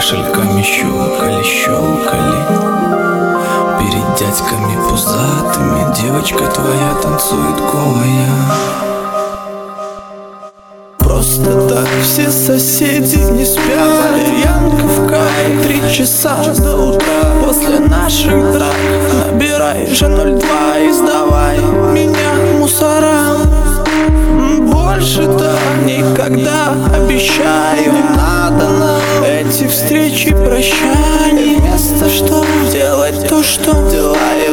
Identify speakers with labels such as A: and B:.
A: кошельками щелкали. Перед дядьками пузатыми девочка твоя танцует голая. Просто так все соседи не спят. Валерьянка в кайф, 3 часа до утра. После наших драк набирай же 02 и сдавай меня мусорам. Больше так никогда, обещаю. Не надо нам эти встречи, прощания. Вместо что делать то, что дела.